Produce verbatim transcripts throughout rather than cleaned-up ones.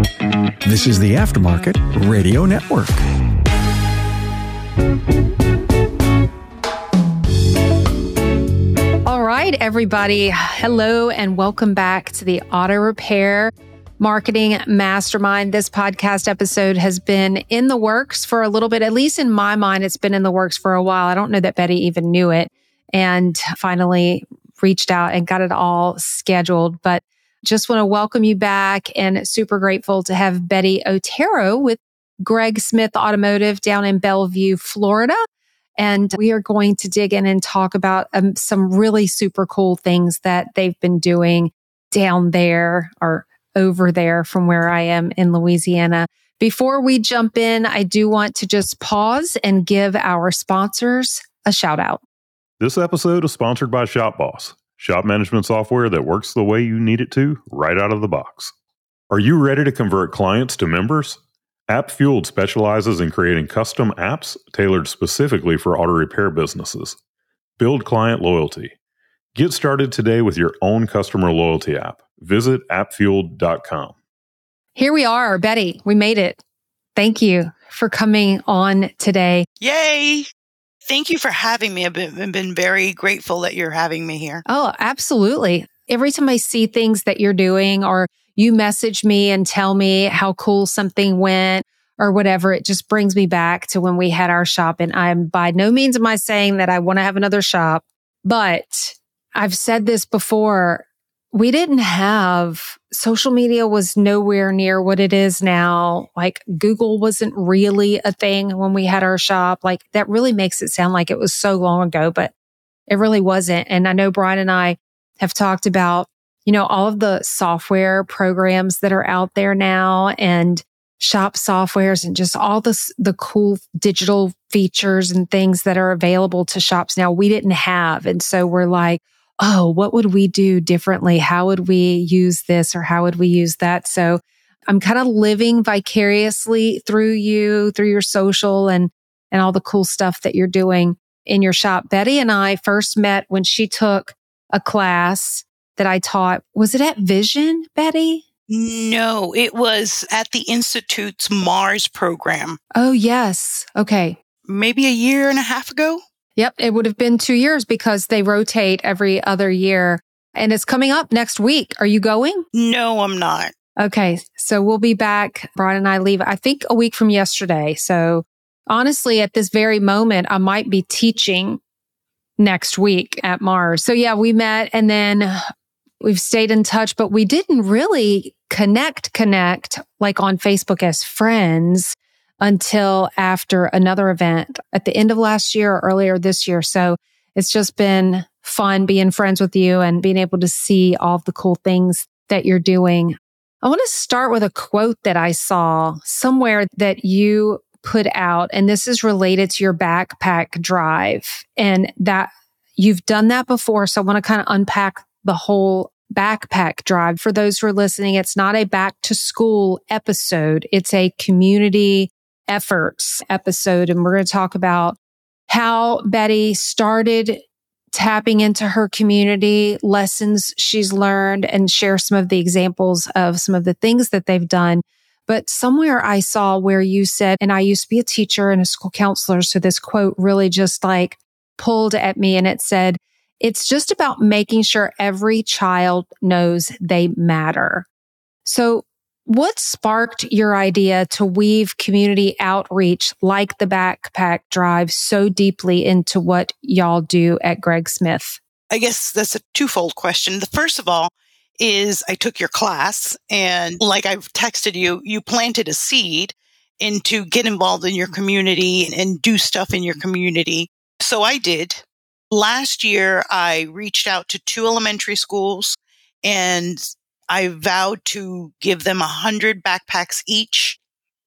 This is the Aftermarket Radio Network. All right, everybody. Hello and welcome back to the Auto Repair Marketing Mastermind. This podcast episode has been in the works for a little bit. At least in my mind, it's been in the works for a while. I don't know that Betty even knew it, and finally reached out and got it all scheduled. But just want to welcome you back, and super grateful to have Betty Otero with Greg Smith Automotive down in Bellevue, Florida. And we are going to dig in and talk about um, some really super cool things that they've been doing down there, or over there from where I am in Louisiana. Before we jump in, I do want to just pause and give our sponsors a shout out. This episode is sponsored by ShopBoss, shop management software that works the way you need it to right out of the box. Are you ready to convert clients to members? AppFueled specializes in creating custom apps tailored specifically for auto repair businesses. Build client loyalty. Get started today with your own customer loyalty app. Visit app fueled dot com. Here we are, Betty. We made it. Thank you for coming on today. Yay! Thank you for having me. I've been, I've been very grateful that you're having me here. Oh, absolutely. Every time I see things that you're doing, or you message me and tell me how cool something went or whatever, it just brings me back to when we had our shop. And I'm by no means am I saying that I want to have another shop, but I've said this before. We didn't have, social media was nowhere near what it is now. Like Google wasn't really a thing when we had our shop. Like that really makes it sound like it was so long ago, but it really wasn't. And I know Brian and I have talked about, you know, all of the software programs that are out there now, and shop softwares, and just all the, the cool digital features and things that are available to shops now we didn't have. And so we're like, oh, what would we do differently? How would we use this, or how would we use that? So I'm kind of living vicariously through you, through your social and, and all the cool stuff that you're doing in your shop. Betty and I first met when she took a class that I taught. Was it at Vision, Betty? No, it was at the Institute's Mars program. Oh, yes. Okay. Maybe a year and a half ago. Yep, it would have been two years because they rotate every other year. And it's coming up next week. Are you going? No, I'm not. Okay, so we'll be back. Brian and I leave, I think, a week from yesterday. So honestly, at this very moment, I might be teaching next week at Mars. So yeah, we met, and then we've stayed in touch, but we didn't really connect, connect like on Facebook as friends until after another event at the end of last year or earlier this year. So it's just been fun being friends with you and being able to see all of the cool things that you're doing. I want to start with a quote that I saw somewhere that you put out, and this is related to your backpack drive, and that you've done that before. So I want to kind of unpack the whole backpack drive. For those who are listening, it's not a back to school episode. It's a community efforts episode. And we're going to talk about how Betty started tapping into her community, lessons she's learned, and share some of the examples of some of the things that they've done. But somewhere I saw where you said, and I used to be a teacher and a school counselor, so this quote really just like pulled at me, and it said, it's just about making sure every child knows they matter. So what sparked your idea to weave community outreach like the backpack drive so deeply into what y'all do at Greg Smith? I guess that's a twofold question. The first of all is I took your class, and like I've texted you, you planted a seed into get involved in your community and, and do stuff in your community. So I did. Last year, I reached out to two elementary schools, and I vowed to give them a hundred backpacks each.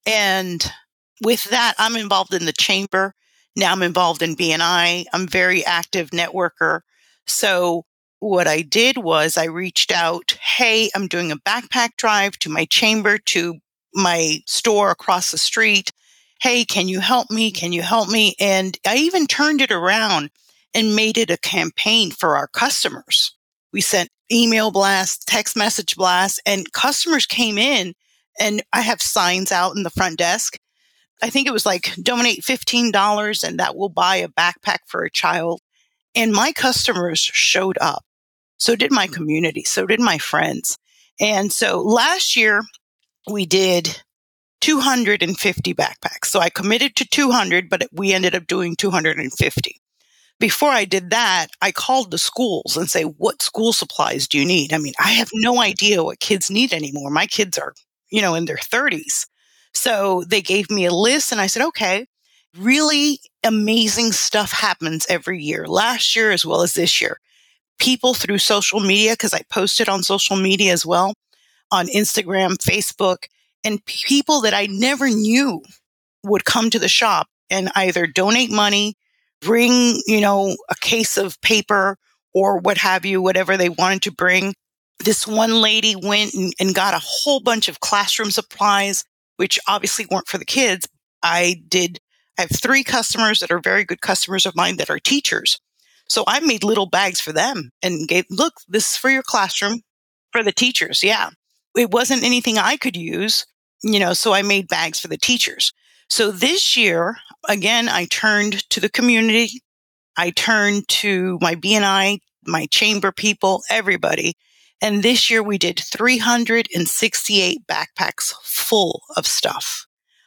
And with that, I'm involved in the chamber. Now I'm involved in B N I. I'm a very active networker. So what I did was I reached out, hey, I'm doing a backpack drive to my chamber, to my store across the street. Hey, can you help me? Can you help me? And I even turned it around and made it a campaign for our customers. We sent email blasts, text message blasts, and customers came in And I have signs out in the front desk. I think it was like donate fifteen dollars and that will buy a backpack for a child. And my customers showed up. So did my community. So did my friends. And so last year we did two hundred fifty backpacks. So I committed to two hundred, but we ended up doing two hundred fifty. Before I did that, I called the schools and say, what school supplies do you need? I mean, I have no idea what kids need anymore. My kids are, you know, in their thirties. So they gave me a list and I said, okay, really amazing stuff happens every year, last year as well as this year. People through social media, because I posted on social media as well, on Instagram, Facebook, and people that I never knew would come to the shop and either donate money, bring, you know, a case of paper or what have you, whatever they wanted to bring. This one lady went and, and got a whole bunch of classroom supplies, which obviously weren't for the kids. I did, I have three customers that are very good customers of mine that are teachers. So I made little bags for them and gave, look, this is for your classroom, for the teachers. Yeah. It wasn't anything I could use, you know, so I made bags for the teachers. So this year, again, I turned to the community. I turned to my B N I, my chamber people, everybody. And this year we did three hundred sixty-eight backpacks full of stuff.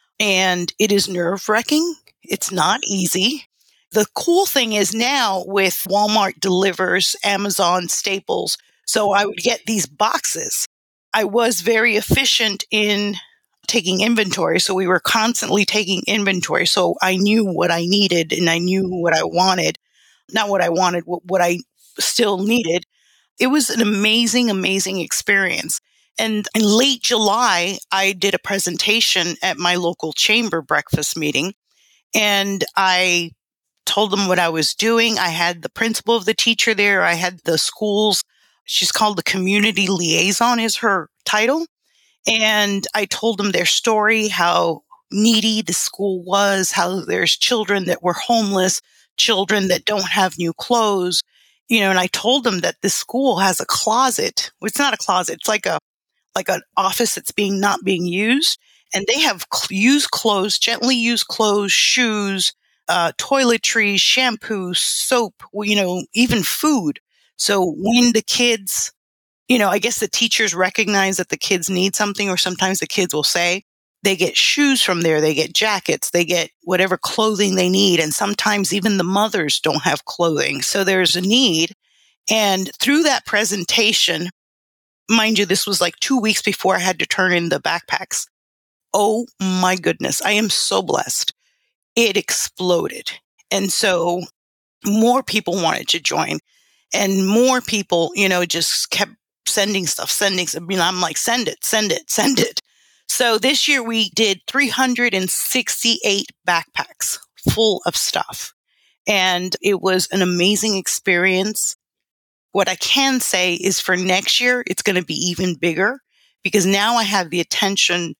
And it is nerve-wracking. It's not easy. The cool thing is now with Walmart delivers, Amazon, Staples. So I would get these boxes. I was very efficient in taking inventory. So we were constantly taking inventory. So I knew what I needed and I knew what I wanted. Not what I wanted, what, what I still needed. It was an amazing, amazing experience. And in late July, I did a presentation at my local chamber breakfast meeting. And I told them what I was doing. I had the principal of the teacher there. I had the schools. She's called the community liaison is her title. And I told them their story, how needy the school was, how there's children that were homeless, children that don't have new clothes, you know, and I told them that this school has a closet. Well, it's not a closet. It's like a, like an office that's being not being used. And they have cl- used clothes, gently used clothes, shoes, uh, toiletries, shampoo, soap, you know, even food. So when the kids, you know, I guess the teachers recognize that the kids need something, or sometimes the kids will say they get shoes from there. They get jackets, they get whatever clothing they need. And sometimes even the mothers don't have clothing. So there's a need. And through that presentation, mind you, this was like two weeks before I had to turn in the backpacks. Oh my goodness. I am so blessed. It exploded. And so more people wanted to join and more people, you know, just kept sending stuff, sending. I mean, I'm like, send it, send it, send it. So this year we did three hundred sixty-eight backpacks full of stuff. And it was an amazing experience. What I can say is for next year, it's going to be even bigger because now I have the attention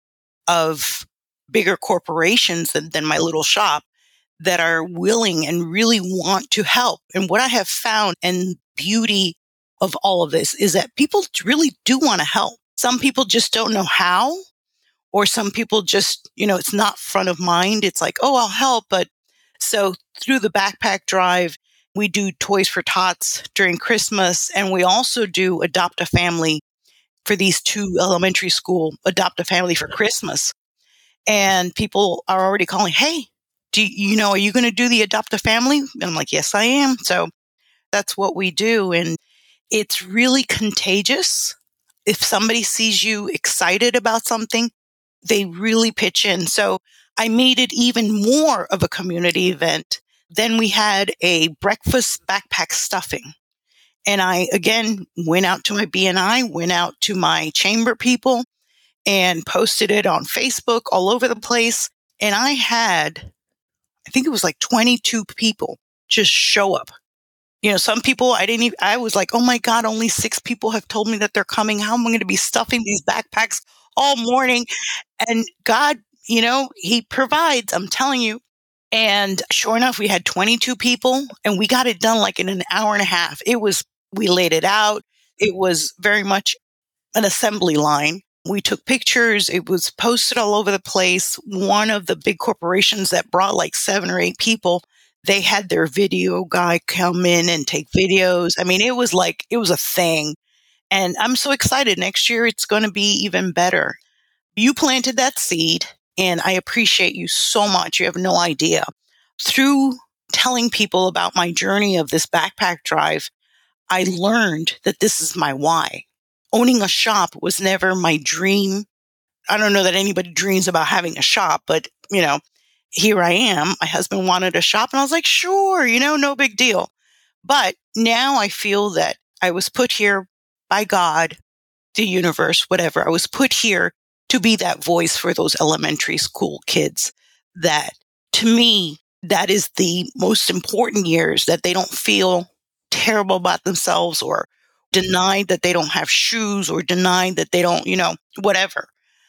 of bigger corporations than, than my little shop that are willing and really want to help. And what I have found and beauty of all of this is that people really do want to help. Some people just don't know how, or some people just, you know, it's not front of mind. It's like, oh, I'll help. But so through the backpack drive, we do Toys for Tots during Christmas. And we also do Adopt a Family for these two elementary school, Adopt a Family for Christmas. And people are already calling, hey, do you, you know, are you going to do the Adopt a Family? And I'm like, yes, I am. So that's what we do. And it's really contagious. If somebody sees you excited about something, they really pitch in. So I made it even more of a community event. Then we had a breakfast backpack stuffing. And I, again, went out to my B N I, went out to my chamber people and posted it on Facebook all over the place. And I had, I think it was like twenty-two people just show up. You know, some people I didn't even, I was like, oh my God, only six people have told me that they're coming. How am I going to be stuffing these backpacks all morning? And God, you know, He provides, I'm telling you. And sure enough, we had twenty-two people and we got it done like in an hour and a half. It was, we laid it out. It was very much an assembly line. We took pictures. It was posted all over the place. One of the big corporations that brought like seven or eight people, they had their video guy come in and take videos. I mean, it was like, it was a thing. And I'm so excited. Next year, it's going to be even better. You planted that seed, and I appreciate you so much. You have no idea. Through telling people about my journey of this backpack drive, I learned that this is my why. Owning a shop was never my dream. I don't know that anybody dreams about having a shop, but, you know, here I am. My husband wanted a shop, and I was like, sure, you know, no big deal. But now I feel that I was put here by God, the universe, whatever. I was put here to be that voice for those elementary school kids that, to me, that is the most important years, that they don't feel terrible about themselves or denied that they don't have shoes or denied that they don't, you know, whatever.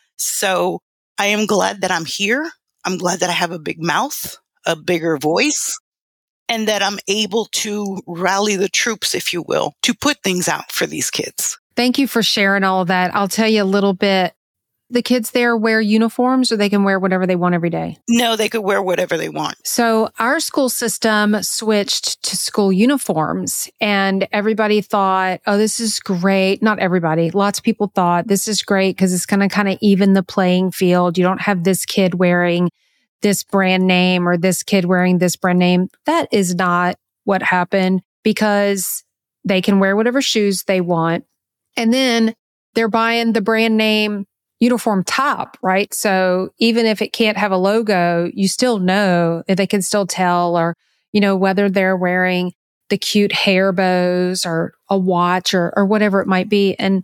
So I am glad that I'm here. I'm glad that I have a big mouth, a bigger voice, and that I'm able to rally the troops, if you will, to put things out for these kids. Thank you for sharing all of that. I'll tell you a little bit. The kids there wear uniforms, or they can wear whatever they want every day? No, they could wear whatever they want. So our school system switched to school uniforms, and everybody thought, oh, this is great. Not everybody. Lots of people thought this is great because it's going to kind of even the playing field. You don't have this kid wearing this brand name or this kid wearing this brand name. That is not what happened, because they can wear whatever shoes they want. And then they're buying the brand name uniform top, right? So even if it can't have a logo, you still know that they can still tell, or, you know, whether they're wearing the cute hair bows or a watch or, or whatever it might be. And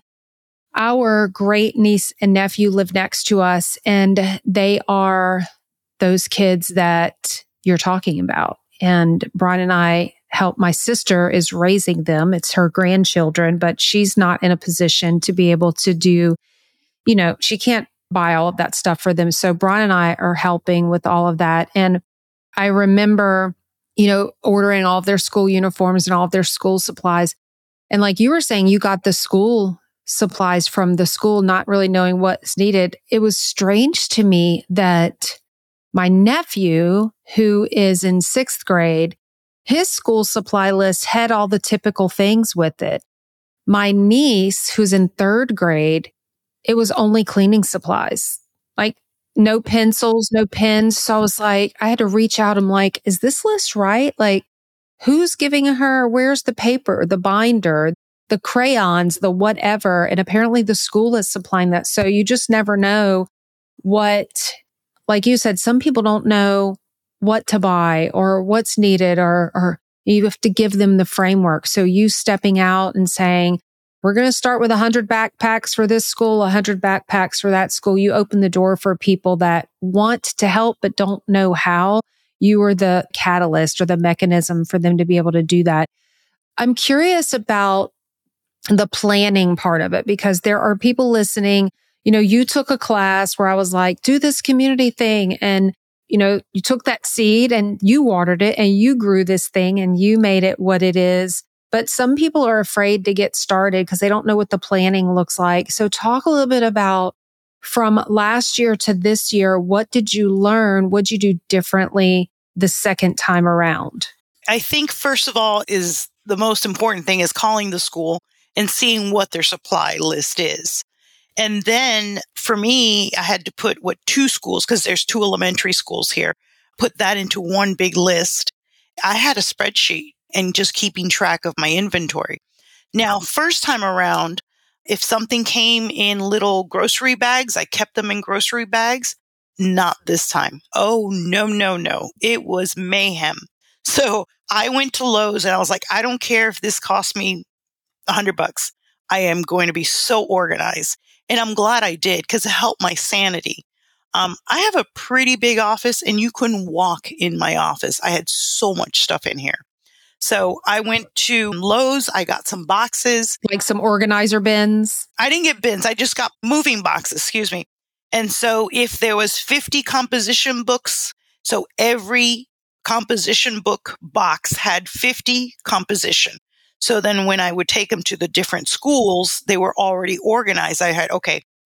our great niece and nephew live next to us, and they are those kids that you're talking about. And Brian and I help. My sister is raising them. It's her grandchildren, but she's not in a position to be able to do, you know, she can't buy all of that stuff for them. So Brian and I are helping with all of that. And I remember, you know, ordering all of their school uniforms and all of their school supplies. And like you were saying, you got the school supplies from the school, not really knowing what's needed. It was strange to me that my nephew, who is in sixth grade, his school supply list had all the typical things with it. My niece, who's in third grade, it was only cleaning supplies, like no pencils, no pens. So I was like, I had to reach out. I'm like, is this list right? Like, who's giving her? Where's the paper, the binder, the crayons, the whatever? And apparently the school is supplying that. So you just never know what, like you said, some people don't know what to buy or what's needed, or, or you have to give them the framework. So you stepping out and saying, we're going to start with one hundred backpacks for this school, one hundred backpacks for that school. You open the door for people that want to help but don't know how. You are the catalyst or the mechanism for them to be able to do that. I'm curious about the planning part of it, because there are people listening. You know, you took a class where I was like, do this community thing. And, you know, you took that seed and you watered it and you grew this thing and you made it what it is. But some people are afraid to get started because they don't know what the planning looks like. So talk a little bit about, from last year to this year, what did you learn? What did you do differently the second time around? I think, first of all, is the most important thing is calling the school and seeing what their supply list is. And then for me, I had to put what two schools, because there's two elementary schools here, put that into one big list. I had a spreadsheet and just keeping track of my inventory. Now, first time around, if something came in little grocery bags, I kept them in grocery bags. Not this time. Oh, no, no, no. It was mayhem. So I went to Lowe's and I was like, I don't care if this cost me a hundred bucks. I am going to be so organized. And I'm glad I did, because it helped my sanity. Um, I have a pretty big office and you couldn't walk in my office. I had so much stuff in here. So I went to Lowe's. I got some boxes. Like some organizer bins? I didn't get bins. I just got moving boxes, excuse me. And so if there was fifty composition books, so every composition book box had fifty composition. So then when I would take them to the different schools, they were already organized. I had, okay,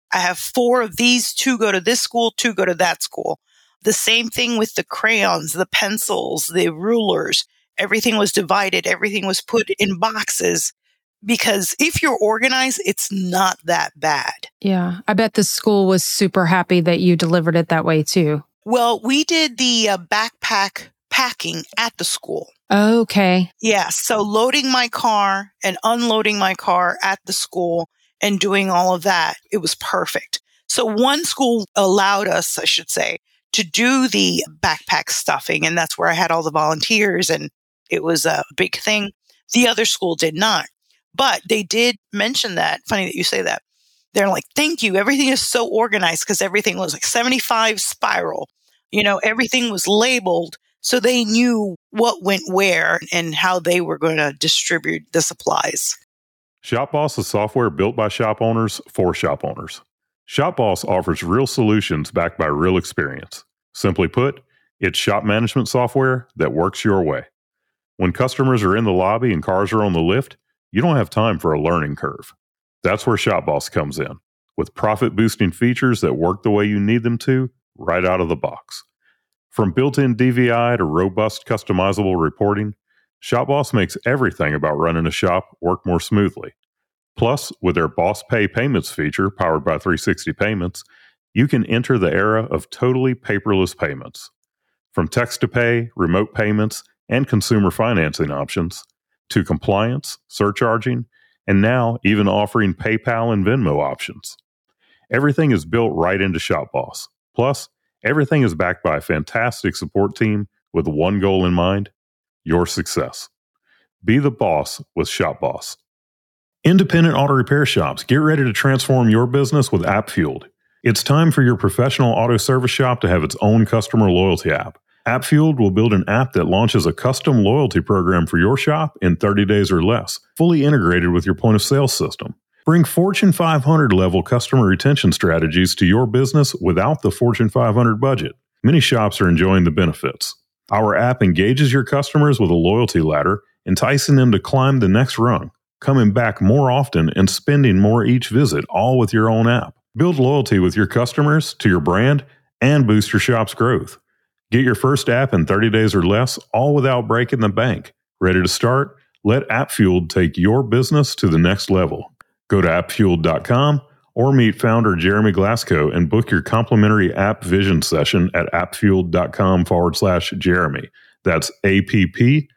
I have four of these, two go to this school, two go to that school. The same thing with the crayons, the pencils, the rulers. Everything was divided. Everything was put in boxes. Because if you're organized, it's not that bad. Yeah. I bet the school was super happy that you delivered it that way too. Well, we did the uh, backpack packing at the school. Okay. Yeah. So loading my car and unloading my car at the school and doing all of that, it was perfect. So one school allowed us, I should say, to do the backpack stuffing. And that's where I had all the volunteers and it was a big thing. The other school did not. But they did mention that. Funny that you say that. They're like, thank you. Everything is so organized because everything was like seventy-five spiral. You know, everything was labeled. So they knew what went where and how they were going to distribute the supplies. ShopBoss is software built by shop owners for shop owners. ShopBoss offers real solutions backed by real experience. Simply put, it's shop management software that works your way. When customers are in the lobby and cars are on the lift, you don't have time for a learning curve. That's where ShopBoss comes in, with profit-boosting features that work the way you need them to right out of the box. From built-in D V I to robust customizable reporting, ShopBoss makes everything about running a shop work more smoothly. Plus, with their Boss Pay Payments feature powered by three sixty Payments, you can enter the era of totally paperless payments. From text-to-pay, remote payments, and consumer financing options, to compliance, surcharging, and now even offering PayPal and Venmo options. Everything is built right into ShopBoss. Plus, everything is backed by a fantastic support team with one goal in mind: your success. Be the boss with ShopBoss. Independent auto repair shops, get ready to transform your business with AppFueled. It's time for your professional auto service shop to have its own customer loyalty app. AppFueled will build an app that launches a custom loyalty program for your shop in thirty days or less, fully integrated with your point of sale system. Bring Fortune five hundred level customer retention strategies to your business without the Fortune five hundred budget. Many shops are enjoying the benefits. Our app engages your customers with a loyalty ladder, enticing them to climb the next rung, coming back more often and spending more each visit, all with your own app. Build loyalty with your customers to your brand and boost your shop's growth. Get your first app in thirty days or less, all without breaking the bank. Ready to start? Let AppFueled take your business to the next level. Go to app fueled dot com or meet founder Jeremy Glasgow and book your complimentary app vision session at appfueled.com forward slash Jeremy. That's A-P-P-F-U-E-L-E-D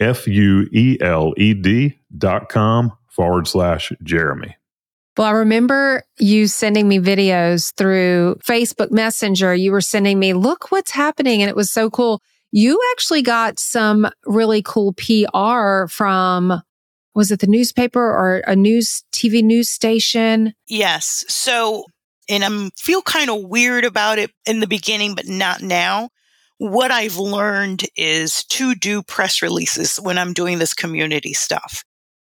dot com forward slash Jeremy. Well, I remember you sending me videos through Facebook Messenger. You were sending me, look what's happening. And it was so cool. You actually got some really cool P R from, was it the newspaper or a news, T V news station? Yes. So, and I feel kind of weird about it in the beginning, but not now. What I've learned is to do press releases when I'm doing this community stuff.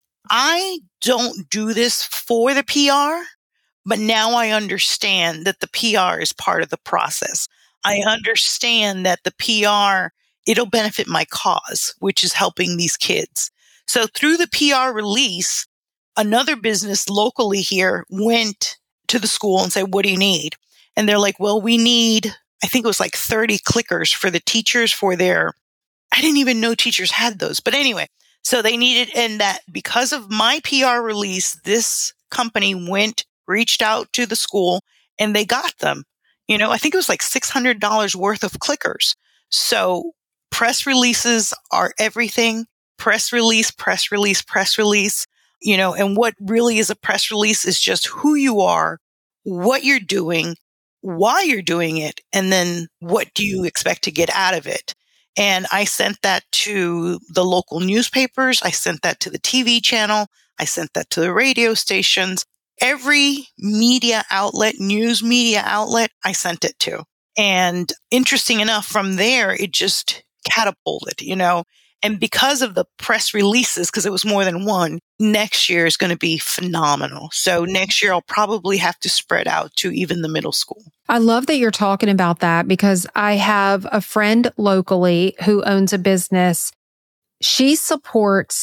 I don't do this for the P R, but now I understand that the P R is part of the process. I understand that the P R, it'll benefit my cause, which is helping these kids. So through the P R release, another business locally here went to the school and said, what do you need? And they're like, well, we need, I think it was like thirty clickers for the teachers for their, I didn't even know teachers had those. But anyway, so they needed, and that because of my P R release, this company went, reached out to the school and they got them. You know, I think it was like six hundred dollars worth of clickers. So press releases are everything. Press release, press release, press release, you know, and what really is a press release is just who you are, what you're doing, why you're doing it, and then what do you expect to get out of it. And I sent that to the local newspapers. I sent that to the T V channel. I sent that to the radio stations. Every media outlet, news media outlet, I sent it to. And interesting enough, from there, it just catapulted, you know. And because of the press releases, because it was more than one, next year is going to be phenomenal. So next year, I'll probably have to spread out to even the middle school. I love that you're talking about that because I have a friend locally who owns a business. She supports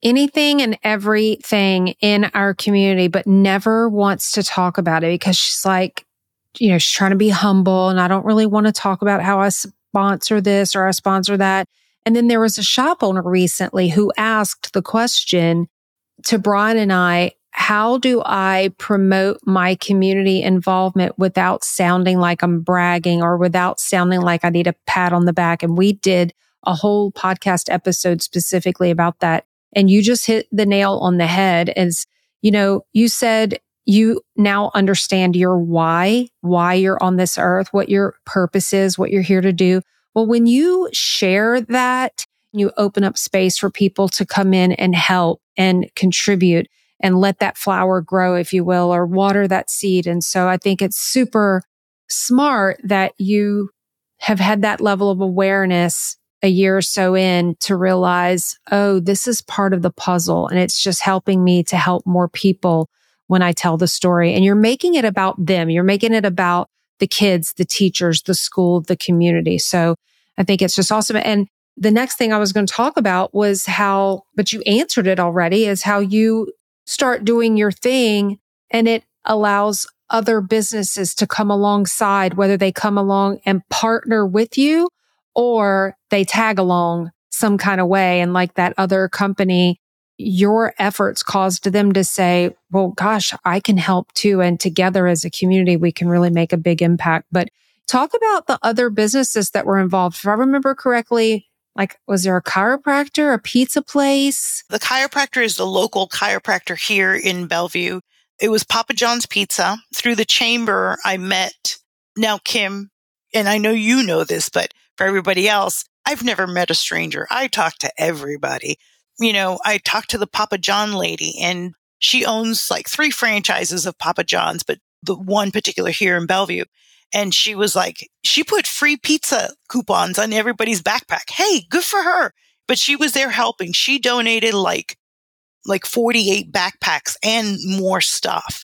anything and everything in our community, but never wants to talk about it because she's like, you know, she's trying to be humble and I don't really want to talk about how I sponsor this or I sponsor that. And then there was a shop owner recently who asked the question to Brian and I, how do I promote my community involvement without sounding like I'm bragging or without sounding like I need a pat on the back? And we did a whole podcast episode specifically about that. And you just hit the nail on the head as, you know, you said you now understand your why, why you're on this earth, what your purpose is, what you're here to do. Well, when you share that, you open up space for people to come in and help and contribute and let that flower grow, if you will, or water that seed. And so I think it's super smart that you have had that level of awareness a year or so in to realize, oh, this is part of the puzzle. And it's just helping me to help more people when I tell the story. And you're making it about them. You're making it about the kids, the teachers, the school, the community. So I think it's just awesome. And the next thing I was going to talk about was how, but you answered it already, is how you start doing your thing and it allows other businesses to come alongside, whether they come along and partner with you or they tag along some kind of way. And like that other company, your efforts caused them to say, well, gosh, I can help too. And together as a community, we can really make a big impact. But talk about the other businesses that were involved. If I remember correctly, like, was there a chiropractor, a pizza place? The chiropractor is the local chiropractor here in Bellevue. It was Papa John's Pizza. Through the chamber, I met, now Kim, and I know you know this, but for everybody else, I've never met a stranger. I talk to everybody. You know, I talked to the Papa John lady, and she owns like three franchises of Papa John's, but the one particular here in Bellevue. And she was like, she put free pizza coupons on everybody's backpack. Hey, good for her. But she was there helping. She donated like, like forty-eight backpacks and more stuff.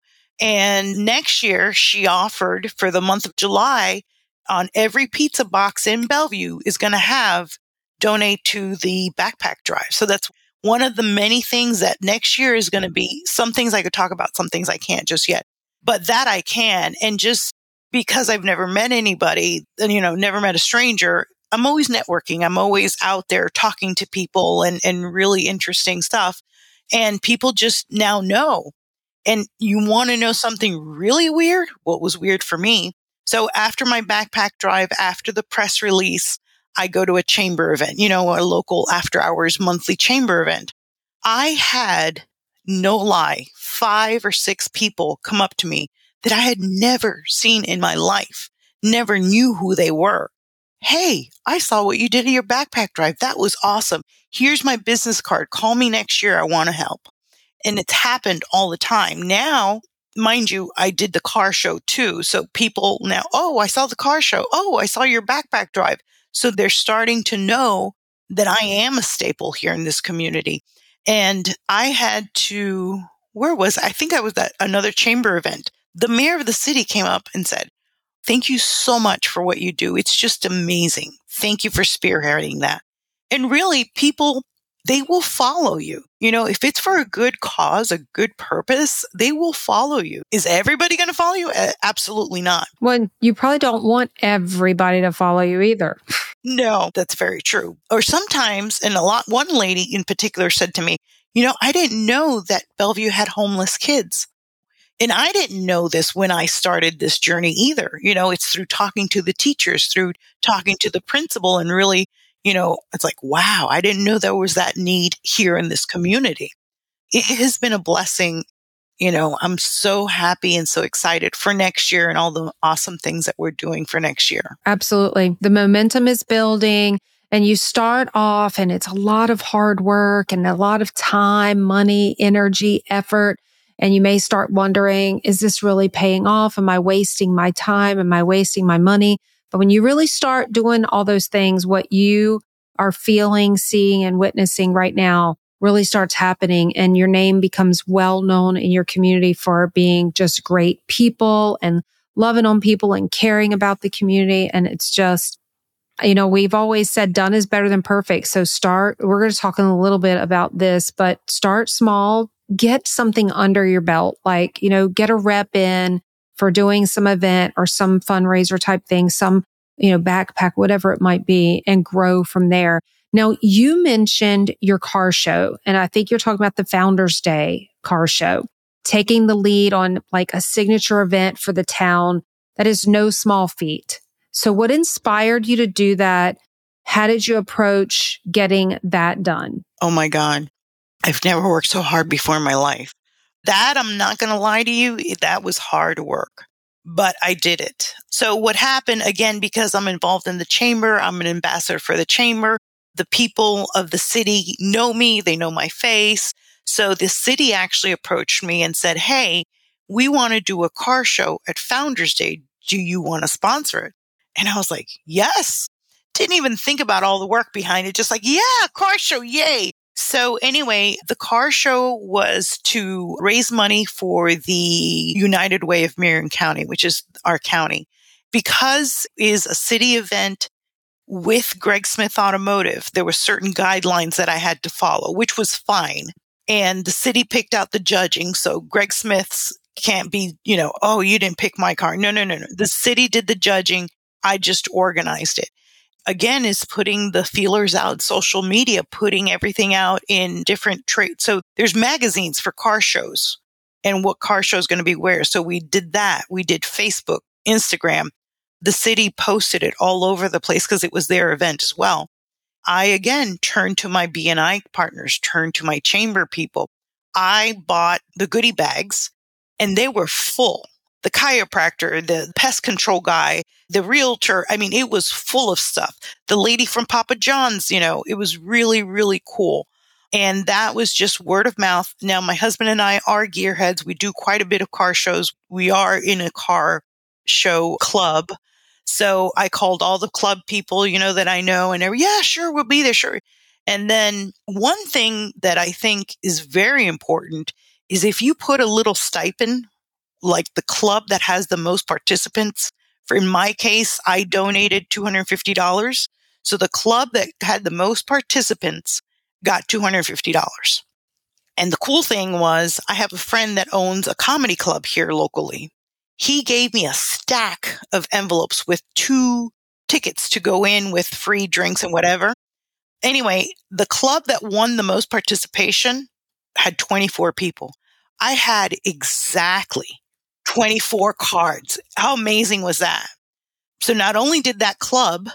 And next year she offered for the month of July on every pizza box in Bellevue is going to have donate to the backpack drive. So that's one of the many things that next year is going to be. Some things I could talk about, some things I can't just yet, but that I can. And just because I've never met anybody, you know, never met a stranger, I'm always networking. I'm always out there talking to people and, and really interesting stuff. And people just now know. And you want to know something really weird? What was weird for me? So after my backpack drive, after the press release, I go to a chamber event, you know, a local after hours monthly chamber event. I had, no lie, five or six people come up to me that I had never seen in my life, never knew who they were. Hey, I saw what you did at your backpack drive. That was awesome. Here's my business card. Call me next year. I want to help. And it's happened all the time. Now, mind you, I did the car show too. So people now, oh, I saw the car show. Oh, I saw your backpack drive. So they're starting to know that I am a staple here in this community. And I had to, where was I? I think I was at another chamber event. The mayor of the city came up and said, thank you so much for what you do. It's just amazing. Thank you for spearheading that. And really, people, they will follow you. You know, if it's for a good cause, a good purpose, they will follow you. Is everybody going to follow you? Uh, absolutely not. Well, you probably don't want everybody to follow you either. No, that's very true. Or sometimes, and a lot, one lady in particular said to me, you know, I didn't know that Bellevue had homeless kids. And I didn't know this when I started this journey either. You know, it's through talking to the teachers, through talking to the principal, and really, you know, it's like, wow, I didn't know there was that need here in this community. It has been a blessing. You know, I'm so happy and so excited for next year and all the awesome things that we're doing for next year. Absolutely. The momentum is building and you start off and it's a lot of hard work and a lot of time, money, energy, effort. And you may start wondering, is this really paying off? Am I wasting my time? Am I wasting my money? But when you really start doing all those things, what you are feeling, seeing, and witnessing right now really starts happening, and your name becomes well known in your community for being just great people and loving on people and caring about the community. And it's just, You know, we've always said done is better than perfect. So start, we're going to talk a little bit about this, but start small, get something under your belt, like, you know, get a rep in for doing some event or some fundraiser type thing, some, you know, backpack, whatever it might be, and grow from there. Now, you mentioned your car show, and I think you're talking about the Founders Day car show, taking the lead on like a signature event for the town. That is no small feat. So what inspired you to do that? How did you approach getting that done? Oh my God. I've never worked so hard before in my life. That, I'm not going to lie to you, that was hard work, but I did it. So what happened, again, because I'm involved in the chamber, I'm an ambassador for the chamber. The people of the city know me. They know my face. So the city actually approached me and said, hey, we want to do a car show at Founders Day. Do you want to sponsor it? And I was like, yes. Didn't even think about all the work behind it. Just like, yeah, car show, yay. So anyway, the car show was to raise money for the United Way of Marion County, which is our county. Because it is a city event with Greg Smith Automotive, there were certain guidelines that I had to follow, which was fine. And the city picked out the judging. So Greg Smith's can't be, you know, oh, you didn't pick my car. No, no, no, no. The city did the judging. I just organized it. Again, is putting the feelers out, social media, putting everything out in different trades. So there's magazines for car shows and what car show is going to be where. So we did that. We did Facebook, Instagram. The city posted it all over the place because it was their event as well. I, again, turned to my B and I partners, turned to my chamber people. I bought the goodie bags and they were full. The chiropractor, the pest control guy, the realtor. I mean, it was full of stuff. The lady from Papa John's, you know, it was really, really cool. And that was just word of mouth. Now, my husband and I are gearheads. We do quite a bit of car shows. We are in a car show club. So I called all the club people, you know, that I know, and they're, yeah, sure, we'll be there, sure. And then one thing that I think is very important is if you put a little stipend, like the club that has the most participants. For in my case, I donated two hundred fifty dollars. So the club that had the most participants got two hundred fifty dollars. And the cool thing was I have a friend that owns a comedy club here locally. He gave me a stack of envelopes with two tickets to go in with free drinks and whatever. Anyway, the club that won the most participation had twenty-four people. I had exactly twenty-four cards. How amazing was that? So not only did that club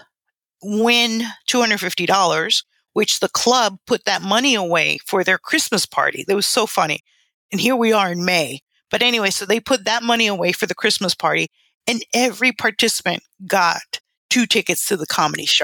win two hundred fifty dollars, which the club put that money away for their Christmas party. That was so funny. And here we are in May. But anyway, so they put that money away for the Christmas party, and every participant got two tickets to the comedy show.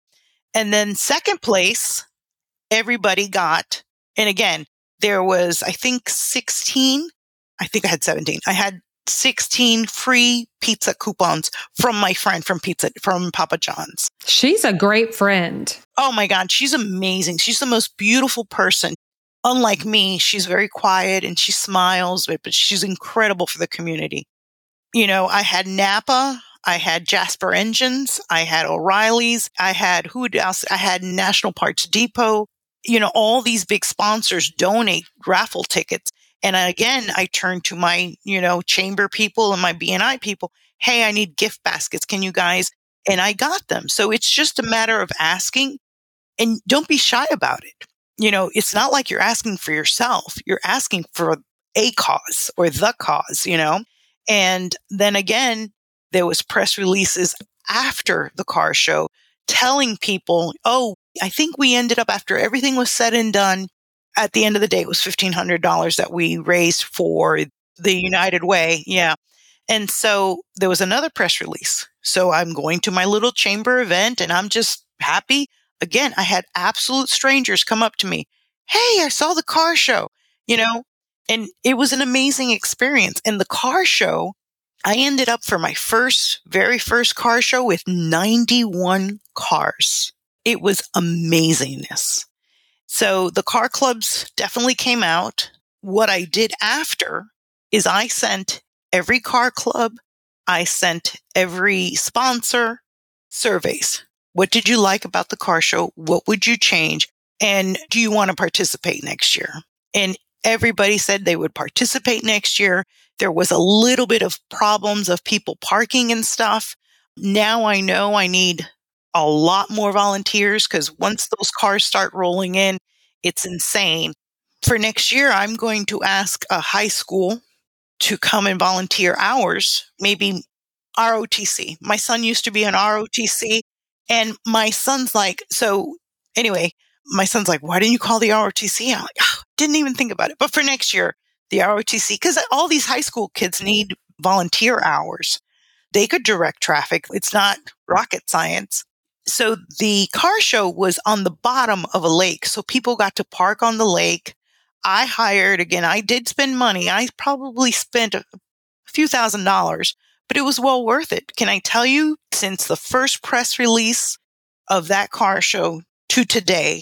And then second place, everybody got, and again, there was, I think, sixteen. I think I had seventeen. I had sixteen free pizza coupons from my friend from pizza, from Papa John's. She's a great friend. Oh my God. She's amazing. She's the most beautiful person. Unlike me, she's very quiet and she smiles, but she's incredible for the community. You know, I had Napa, I had Jasper Engines, I had O'Reilly's, I had who else? I had National Parts Depot. You know, all these big sponsors donate raffle tickets. And again, I turned to my, you know, chamber people and my B and I people. Hey, I need gift baskets. Can you guys? And I got them. So it's just a matter of asking, and don't be shy about it. You know, it's not like you're asking for yourself. You're asking for a cause or the cause, you know? And then again, there was press releases after the car show telling people, oh, I think we ended up, after everything was said and done, at the end of the day, it was fifteen hundred dollars that we raised for the United Way. Yeah. And so there was another press release. So I'm going to my little chamber event and I'm just happy. Again, I had absolute strangers come up to me. Hey, I saw the car show, you know, and it was an amazing experience. And the car show, I ended up for my first, very first car show with ninety-one cars. It was amazingness. So the car clubs definitely came out. What I did after is I sent every car club, I sent every sponsor surveys. What did you like about the car show? What would you change? And do you want to participate next year? And everybody said they would participate next year. There was a little bit of problems of people parking and stuff. Now I know I need a lot more volunteers because once those cars start rolling in, it's insane. For next year, I'm going to ask a high school to come and volunteer hours, maybe R O T C. My son used to be an R O T C, and my son's like, so anyway, my son's like, why didn't you call the R O T C? I'm like, oh, didn't even think about it. But for next year, the R O T C, because all these high school kids need volunteer hours. They could direct traffic. It's not rocket science. So the car show was on the bottom of a lake. So people got to park on the lake. I hired, again, I did spend money. I probably spent a few thousand dollars, but it was well worth it. Can I tell you, since the first press release of that car show to today,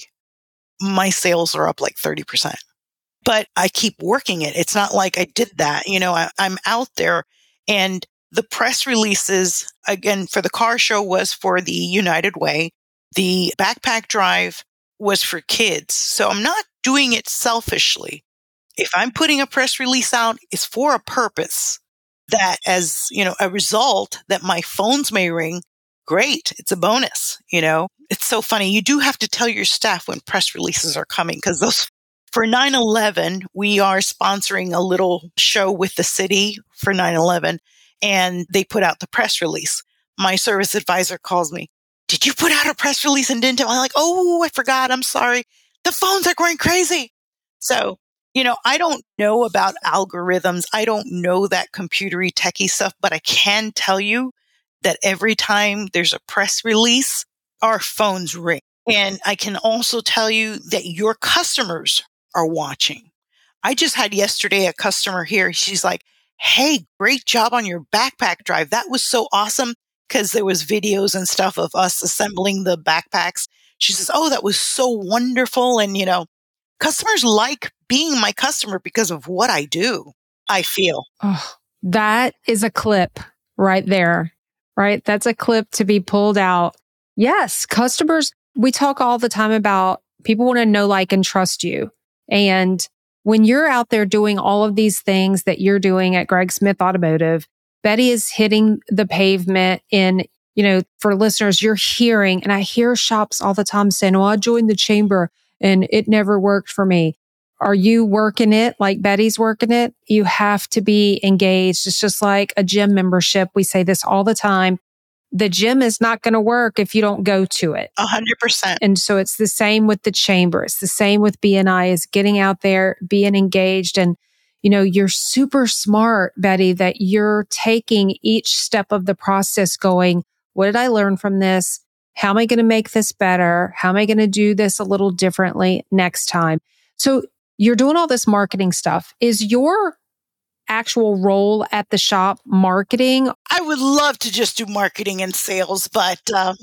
my sales are up like thirty percent. But I keep working it. It's not like I did that. You know, I, I'm out there, and the press releases, again, for the car show was for the United Way. The backpack drive was for kids. So I'm not doing it selfishly. If I'm putting a press release out, it's for a purpose that as, you know, a result that my phones may ring. Great. It's a bonus. You know, it's so funny. You do have to tell your staff when press releases are coming because those for nine eleven, we are sponsoring a little show with the city for nine eleven. And they put out the press release. My service advisor calls me, did you put out a press release and didn't tell? I'm like, oh, I forgot. I'm sorry. The phones are going crazy. So, you know, I don't know about algorithms. I don't know that computery techie stuff, but I can tell you that every time there's a press release, our phones ring. And I can also tell you that your customers are watching. I just had yesterday a customer here. She's like, hey, great job on your backpack drive. That was so awesome because there was videos and stuff of us assembling the backpacks. She says, oh, that was so wonderful. And, you know, customers like being my customer because of what I do, I feel. Oh, that is a clip right there, right? That's a clip to be pulled out. Yes, customers, we talk all the time about people want to know, like, and trust you. And when you're out there doing all of these things that you're doing at Greg Smith Automotive, Betty is hitting the pavement in, you know, for listeners, you're hearing, and I hear shops all the time saying, well, I joined the chamber and it never worked for me. Are you working it like Betty's working it? You have to be engaged. It's just like a gym membership. We say this all the time. The gym is not going to work if you don't go to it. A hundred percent. And so it's the same with the chamber. It's the same with B N I, is getting out there, being engaged. And, you know, you're super smart, Betty, that you're taking each step of the process going, what did I learn from this? How am I going to make this better? How am I going to do this a little differently next time? So you're doing all this marketing stuff. Is your actual role at the shop marketing? I would love to just do marketing and sales, but um,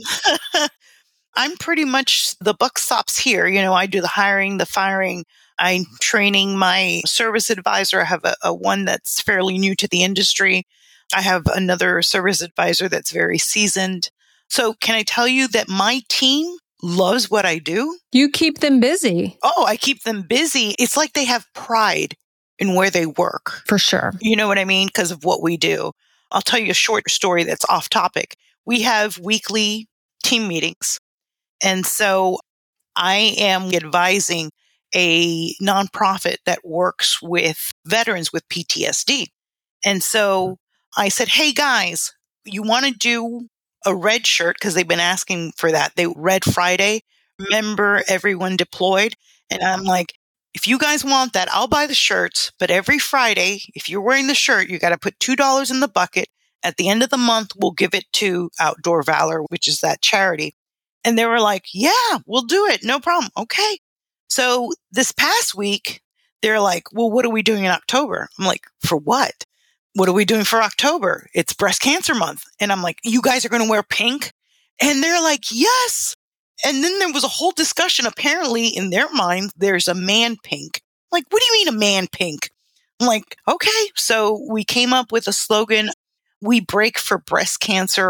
I'm pretty much the buck stops here. You know, I do the hiring, the firing. I'm training my service advisor. I have a, a one that's fairly new to the industry. I have another service advisor that's very seasoned. So can I tell you that my team loves what I do? You keep them busy. Oh, I keep them busy. It's like they have pride in where they work. For sure. You know what I mean? Because of what we do. I'll tell you a short story that's off topic. We have weekly team meetings. And so I am advising a nonprofit that works with veterans with P T S D. And so I said, hey guys, you want to do a red shirt? Because they've been asking for that. They Red Friday, remember everyone deployed. And I'm like, if you guys want that, I'll buy the shirts. But every Friday, if you're wearing the shirt, you got to put two dollars in the bucket. At the end of the month, we'll give it to Outdoor Valor, which is that charity. And they were like, yeah, we'll do it. No problem. Okay. So this past week, they're like, well, what are we doing in October? I'm like, for what? What are we doing for October? It's breast cancer month. And I'm like, you guys are going to wear pink? And they're like, yes. And then there was a whole discussion. Apparently, in their mind, there's a man pink. Like, what do you mean a man pink? I'm like, okay. So we came up with a slogan. We break for breast cancer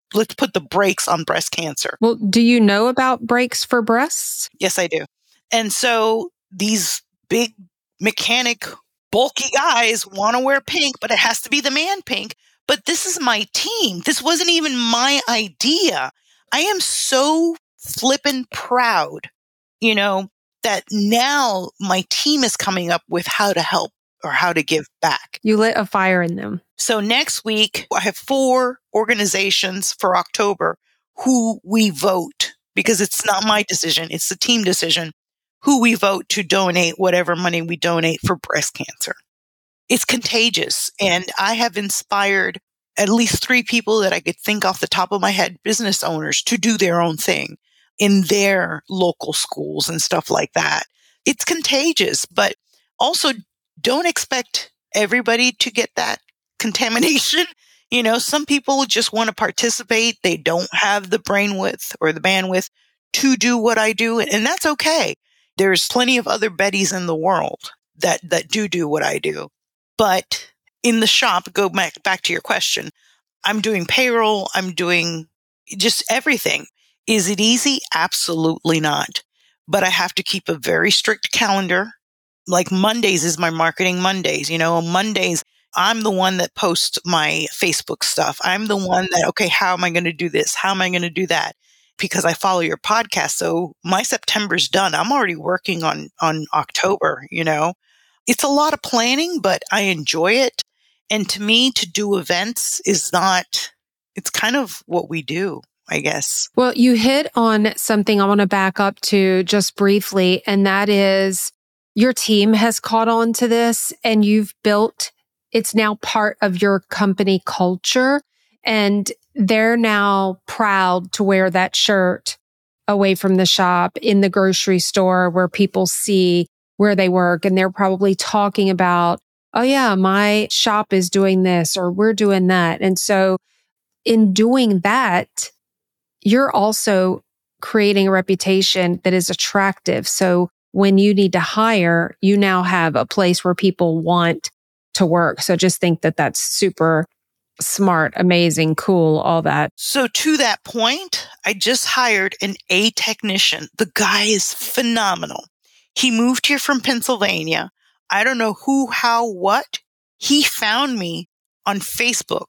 let's put the brakes on breast cancer. Well, do you know about breaks for breasts? Yes, I do. And so these big mechanic, bulky guys want to wear pink, but it has to be the man pink. But this is my team. This wasn't even my idea. I am so flippin' proud, you know, that now my team is coming up with how to help or how to give back. You lit a fire in them. So next week, I have four organizations for October who we vote, because it's not my decision. It's the team decision, who we vote to donate whatever money we donate for breast cancer. It's contagious. And I have inspired at least three people that I could think off the top of my head, business owners, to do their own thing in their local schools and stuff like that. It's contagious, but also don't expect everybody to get that contamination. You know, some people just want to participate. They don't have the brainwidth or the bandwidth to do what I do. And that's okay. There's plenty of other Bettys in the world that, that do do what I do. But in the shop, go back, back to your question, I'm doing payroll. I'm doing just everything. Is it easy? Absolutely not. But I have to keep a very strict calendar. Like Mondays is my marketing Mondays. You know, Mondays, I'm the one that posts my Facebook stuff. I'm the one that, okay, how am I going to do this? How am I going to do that? Because I follow your podcast. So my September's done. I'm already working on, on October, you know. It's a lot of planning, but I enjoy it. And to me, to do events is not, it's kind of what we do, I guess. Well, you hit on something I want to back up to just briefly, and that is your team has caught on to this and you've built, it's now part of your company culture, and they're now proud to wear that shirt away from the shop in the grocery store where people see where they work, and they're probably talking about, oh yeah, my shop is doing this or we're doing that. And so in doing that, you're also creating a reputation that is attractive. So when you need to hire, you now have a place where people want to work. So just think that that's super smart, amazing, cool, all that. So to that point, I just hired an A technician. The guy is phenomenal. He moved here from Pennsylvania. I don't know who, how, what. He found me on Facebook.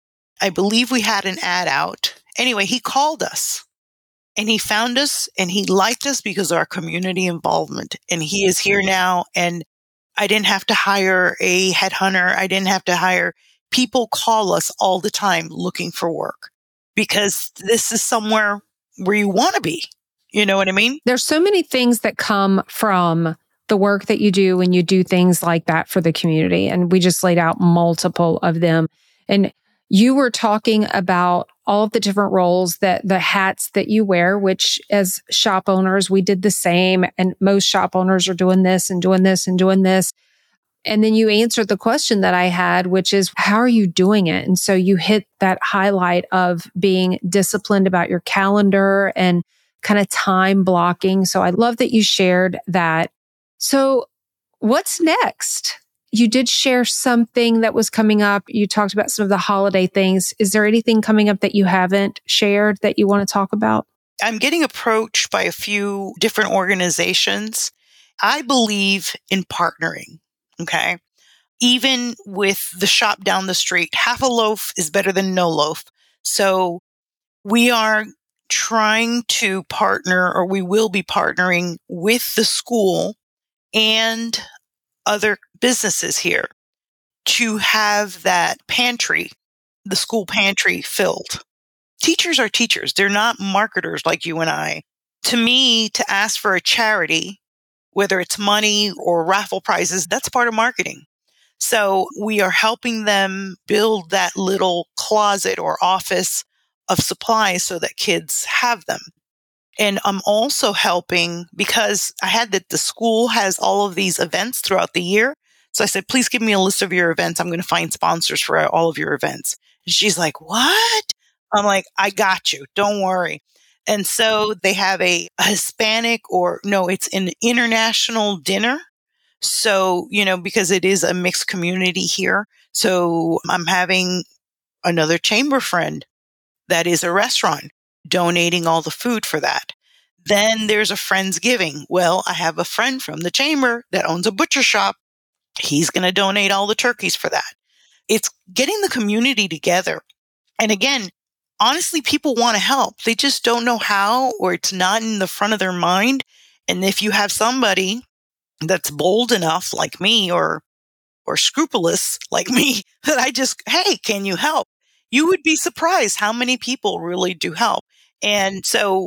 I believe we had an ad out. Anyway, he called us and he found us and he liked us because of our community involvement. And he is here now. And I didn't have to hire a headhunter. I didn't have to hire. People call us all the time looking for work because this is somewhere where you want to be. You know what I mean? There's so many things that come from the work that you do when you do things like that for the community. And we just laid out multiple of them. And you were talking about all of the different roles that the hats that you wear, which as shop owners, we did the same. And most shop owners are doing this and doing this and doing this. And then you answered the question that I had, which is, how are you doing it? And so you hit that highlight of being disciplined about your calendar and kind of time blocking. So I love that you shared that. So what's next? You did share something that was coming up. You talked about some of the holiday things. Is there anything coming up that you haven't shared that you want to talk about? I'm getting approached by a few different organizations. I believe in partnering. Okay. Even with the shop down the street, half a loaf is better than no loaf. So we are trying to partner, or we will be partnering with the school and other businesses here to have that pantry, the school pantry, filled. Teachers are teachers. They're not marketers like you and I. To me, to ask for a charity, whether it's money or raffle prizes, that's part of marketing. So we are helping them build that little closet or office of supplies so that kids have them. And I'm also helping because I had that the school has all of these events throughout the year. So I said, please give me a list of your events. I'm going to find sponsors for all of your events. And she's like, what? I'm like, I got you. Don't worry. And so they have a, a Hispanic or no, it's an international dinner. So, you know, because it is a mixed community here. So I'm having another chamber friend that is a restaurant, donating all the food for that. Then there's a Friendsgiving. Well, I have a friend from the chamber that owns a butcher shop. He's going to donate all the turkeys for that. It's getting the community together. And again, honestly, people want to help. They just don't know how, or it's not in the front of their mind. And if you have somebody that's bold enough like me, or or scrupulous like me, that I just, hey, can you help? You would be surprised how many people really do help. And so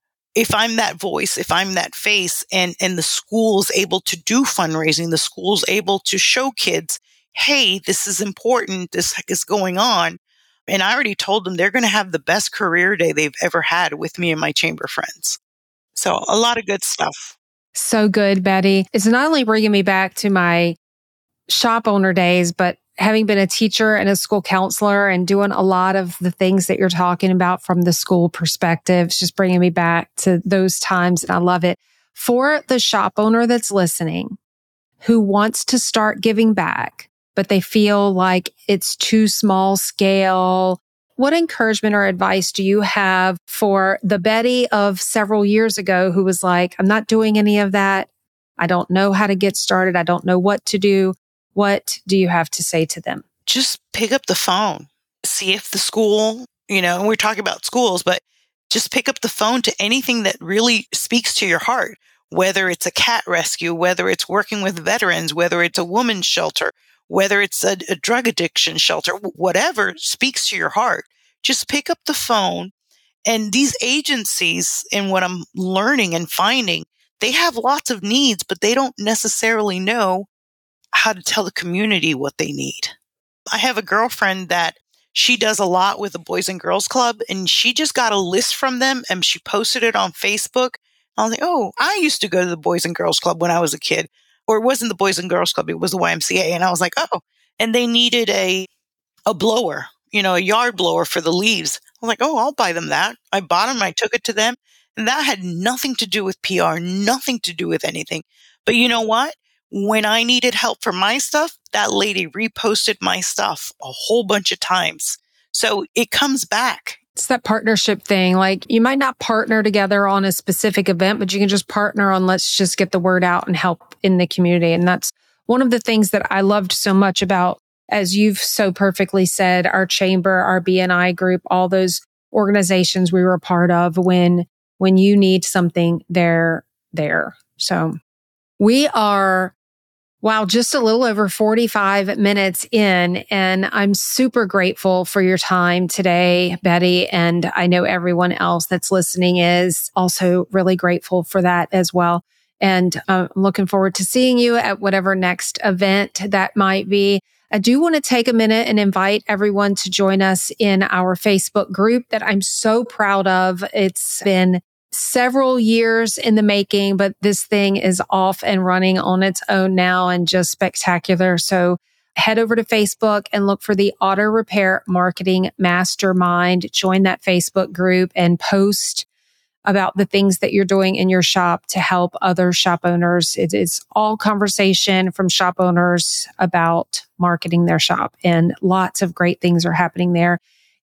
if I'm that voice, if I'm that face, and, and the school's able to do fundraising, the school's able to show kids, hey, this is important, this is going on. And I already told them they're going to have the best career day they've ever had with me and my chamber friends. So a lot of good stuff. So good, Betty. It's not only bringing me back to my shop owner days, but having been a teacher and a school counselor and doing a lot of the things that you're talking about from the school perspective, it's just bringing me back to those times. And I love it. For the shop owner that's listening, who wants to start giving back, but they feel like it's too small scale, what encouragement or advice do you have for the Betty of several years ago who was like, I'm not doing any of that. I don't know how to get started. I don't know what to do. What do you have to say to them? Just pick up the phone. See if the school, you know, and we're talking about schools, but just pick up the phone to anything that really speaks to your heart, whether it's a cat rescue, whether it's working with veterans, whether it's a women's shelter, whether it's a, a drug addiction shelter, whatever speaks to your heart. Just pick up the phone. And these agencies, and what I'm learning and finding, they have lots of needs, but they don't necessarily know how to tell the community what they need. I have a girlfriend that she does a lot with the Boys and Girls Club, and she just got a list from them and she posted it on Facebook. I was like, oh, I used to go to the Boys and Girls Club when I was a kid. Or it wasn't the Boys and Girls Club, it was the Y M C A. And I was like, oh, and they needed a a blower, you know, a yard blower for the leaves. I was like, oh, I'll buy them that. I bought them, I took it to them. And that had nothing to do with P R, nothing to do with anything. But you know what? When I needed help for my stuff, that lady reposted my stuff a whole bunch of times. So it comes back. It's that partnership thing. Like, you might not partner together on a specific event, but you can just partner on, let's just get the word out and help in the community. And that's one of the things that I loved so much about, as you've so perfectly said, our chamber, our B N I group, all those organizations we were a part of. When, when you need something, they're there. So we are, wow, just a little over forty-five minutes in, and I'm super grateful for your time today, Betty. And I know everyone else that's listening is also really grateful for that as well. And uh, I'm looking forward to seeing you at whatever next event that might be. I do want to take a minute and invite everyone to join us in our Facebook group that I'm so proud of. It's been several years in the making, but this thing is off and running on its own now and just spectacular. So head over to Facebook and look for the Auto Repair Marketing Mastermind. Join that Facebook group and post about the things that you're doing in your shop to help other shop owners. It is all conversation from shop owners about marketing their shop, and lots of great things are happening there.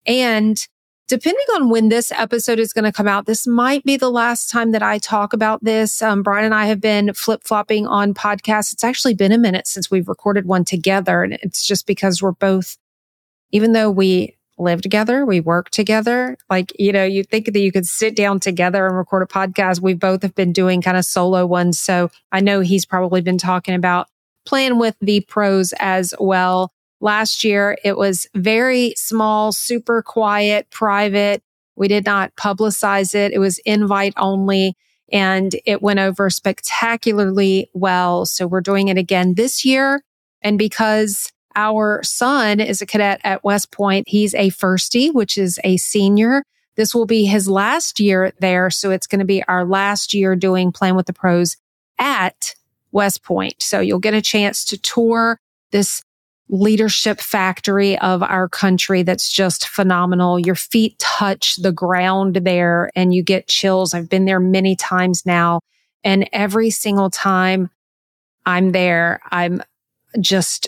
And depending on when this episode is going to come out, this might be the last time that I talk about this. Um, Brian and I have been flip-flopping on podcasts. It's actually been a minute since we've recorded one together. And it's just because we're both, even though we live together, we work together, like, you know, you think that you could sit down together and record a podcast. We both have been doing kind of solo ones. So I know he's probably been talking about playing with the pros as well. Last year, it was very small, super quiet, private. We did not publicize it. It was invite only, and it went over spectacularly well. So we're doing it again this year. And because our son is a cadet at West Point, he's a firstie, which is a senior. This will be his last year there. So it's going to be our last year doing Playing with the Pros at West Point. So you'll get a chance to tour this leadership factory of our country that's just phenomenal. Your feet touch the ground there and you get chills. I've been there many times now, and every single time I'm there, I'm just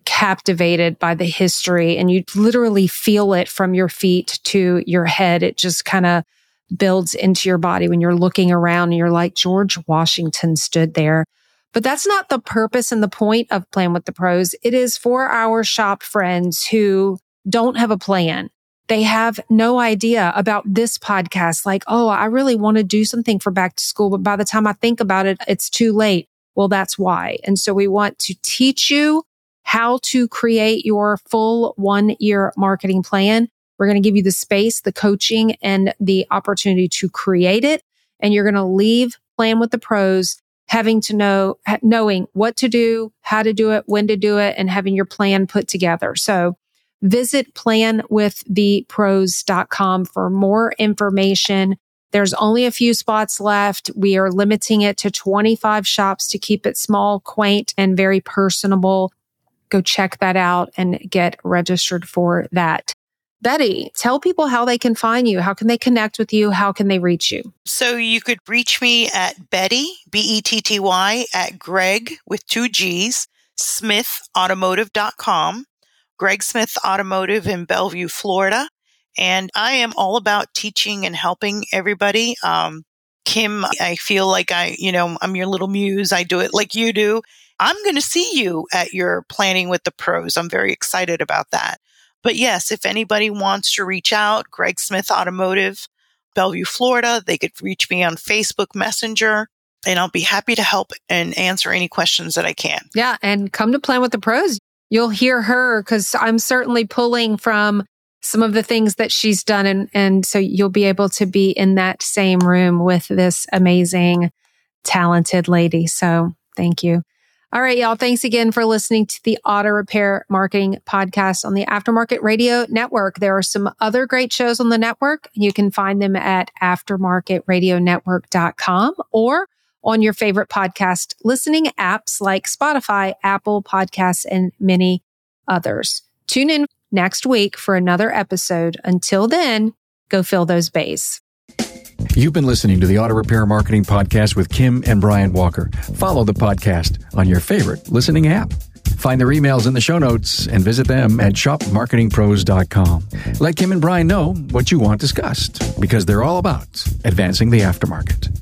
captivated by the history, and you literally feel it from your feet to your head. It just kind of builds into your body when you're looking around and you're like, George Washington stood there. But that's not the purpose and the point of Plan with the Pros. It is for our shop friends who don't have a plan. They have no idea about this podcast. Like, oh, I really want to do something for back to school, but by the time I think about it, it's too late. Well, that's why. And so we want to teach you how to create your full one year marketing plan. We're going to give you the space, the coaching, and the opportunity to create it. And you're going to leave Plan with the Pros having to know, knowing what to do, how to do it, when to do it, and having your plan put together. So visit plan with the pros dot com for more information. There's only a few spots left. We are limiting it to twenty-five shops to keep it small, quaint, and very personable. Go check that out and get registered for that. Betty, tell people how they can find you. How can they connect with you? How can they reach you? So you could reach me at Betty, B E T T Y, at Greg with two G's, smith automotive dot com. Greg Smith Automotive in Bellevue, Florida. And I am all about teaching and helping everybody. Um, Kim, I feel like I, you know, I'm your little muse. I do it like you do. I'm going to see you at your Planning with the Pros. I'm very excited about that. But yes, if anybody wants to reach out, Greg Smith Automotive, Bellevue, Florida, they could reach me on Facebook Messenger, and I'll be happy to help and answer any questions that I can. Yeah. And come to Plan with the Pros. You'll hear her, because I'm certainly pulling from some of the things that she's done. And, and so you'll be able to be in that same room with this amazing, talented lady. So thank you. All right, y'all. Thanks again for listening to the Auto Repair Marketing Podcast on the Aftermarket Radio Network. There are some other great shows on the network. You can find them at aftermarket radio network dot com or on your favorite podcast listening apps like Spotify, Apple Podcasts, and many others. Tune in next week for another episode. Until then, go fill those bays. You've been listening to the Auto Repair Marketing Podcast with Kim and Brian Walker. Follow the podcast on your favorite listening app. Find their emails in the show notes and visit them at shop marketing pros dot com. Let Kim and Brian know what you want discussed, because they're all about advancing the aftermarket.